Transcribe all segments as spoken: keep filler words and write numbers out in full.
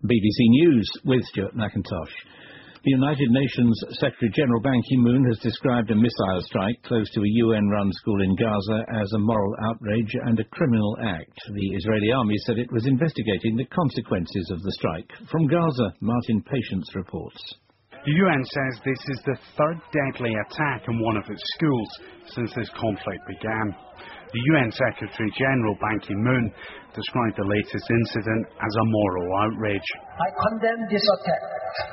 B B C News with Stuart McIntosh. The United Nations Secretary-General Ban Ki-moon has described a missile strike close to a U N-run school in Gaza as a moral outrage and a criminal act. The Israeli army said it was investigating the consequences of the strike. From Gaza, Martin Patience reports. The U N says this is the third deadly attack on one of its schools since this conflict began. The U N Secretary-General Ban Ki-moon described the latest incident as a moral outrage. I condemn this attack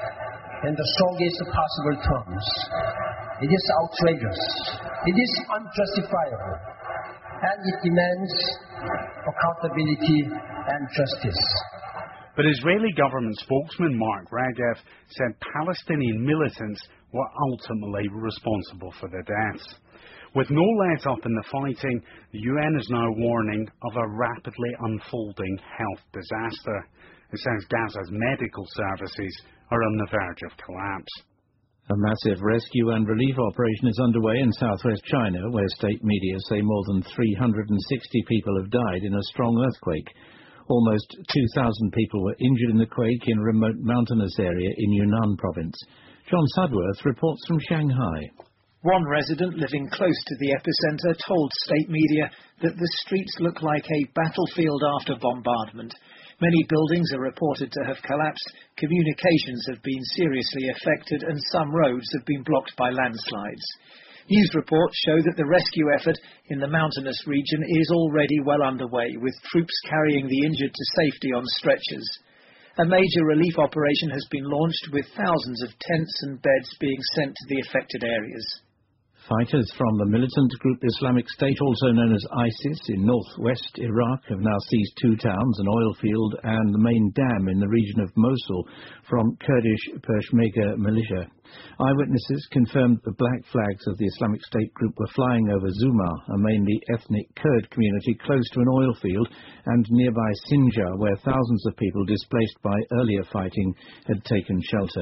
in the strongest possible terms. It is outrageous. It is unjustifiable. And it demands accountability and justice. But Israeli government spokesman Mark Regev said Palestinian militants were ultimately responsible for the deaths. With no let-up in the fighting, the U N is now warning of a rapidly unfolding health disaster. It says Gaza's medical services are on the verge of collapse. A massive rescue and relief operation is underway in southwest China, where state media say more than three hundred sixty people have died in a strong earthquake. Almost two thousand people were injured in the quake in a remote mountainous area in Yunnan province. John Sudworth reports from Shanghai. One resident living close to the epicentre told state media that the streets look like a battlefield after bombardment. Many buildings are reported to have collapsed, communications have been seriously affected, and some roads have been blocked by landslides. News reports show that the rescue effort in the mountainous region is already well underway, with troops carrying the injured to safety on stretchers. A major relief operation has been launched, with thousands of tents and beds being sent to the affected areas. Fighters from the militant group Islamic State, also known as ISIS, in northwest Iraq have now seized two towns, an oil field and the main dam in the region of Mosul from Kurdish Peshmerga militia. Eyewitnesses confirmed the black flags of the Islamic State group were flying over Zuma, a mainly ethnic Kurd community close to an oil field, and nearby Sinjar, where thousands of people displaced by earlier fighting had taken shelter.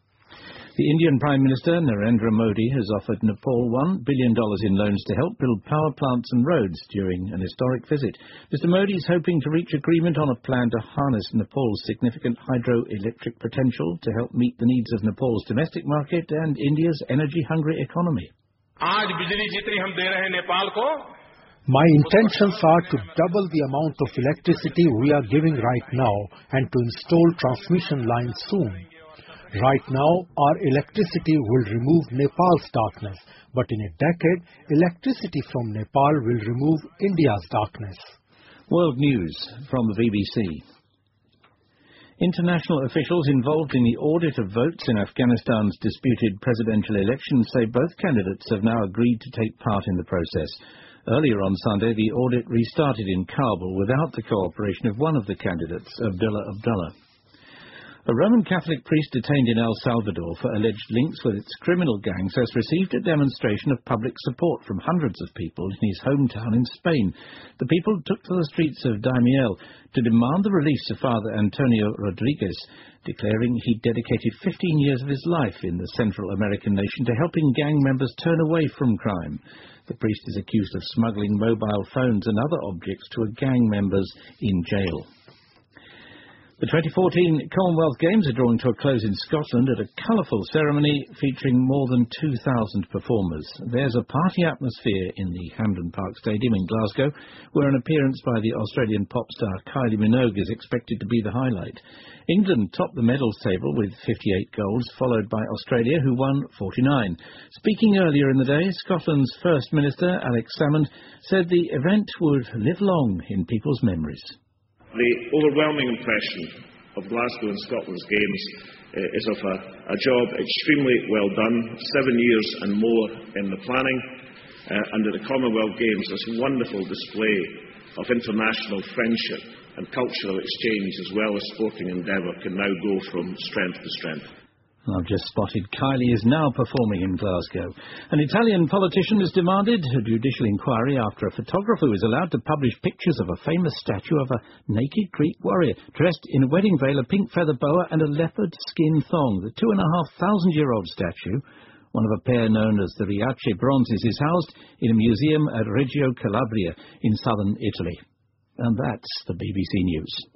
The Indian Prime Minister Narendra Modi has offered Nepal one billion dollars in loans to help build power plants and roads during an historic visit. Mister Modi is hoping to reach agreement on a plan to harness Nepal's significant hydroelectric potential to help meet the needs of Nepal's domestic market and India's energy-hungry economy. My intentions are to double the amount of electricity we are giving right now and to install transmission lines soon. Right now, our electricity will remove Nepal's darkness, but in a decade, electricity from Nepal will remove India's darkness. World News from the B B C. International officials involved in the audit of votes in Afghanistan's disputed presidential election say both candidates have now agreed to take part in the process. Earlier on Sunday, the audit restarted in Kabul without the cooperation of one of the candidates, Abdullah Abdullah. A Roman Catholic priest detained in El Salvador for alleged links with its criminal gangs has received a demonstration of public support from hundreds of people in his hometown in Spain. The people took to the streets of Daimiel to demand the release of Father Antonio Rodriguez, declaring he dedicated fifteen years of his life in the Central American nation to helping gang members turn away from crime. The priest is accused of smuggling mobile phones and other objects to a gang members in jail. The twenty fourteen Commonwealth Games are drawing to a close in Scotland at a colourful ceremony featuring more than two thousand performers. There's a party atmosphere in the Hampden Park Stadium in Glasgow, where an appearance by the Australian pop star Kylie Minogue is expected to be the highlight. England topped the medals table with fifty-eight golds, followed by Australia, who won forty-nine. Speaking earlier in the day, Scotland's First Minister, Alex Salmond, said the event would live long in people's memories. The overwhelming impression of Glasgow and Scotland's Games uh, is of a, a job extremely well done, seven years and more in the planning, uh, and at the Commonwealth Games this wonderful display of international friendship and cultural exchange as well as sporting endeavour can now go from strength to strength. I've just spotted Kylie is now performing in Glasgow. An Italian politician has demanded a judicial inquiry after a photographer was allowed to publish pictures of a famous statue of a naked Greek warrior dressed in a wedding veil, a pink feather boa and a leopard skin thong. The two and a half thousand year old statue, one of a pair known as the Riace bronzes, is housed in a museum at Reggio Calabria in southern Italy. And that's the B B C News.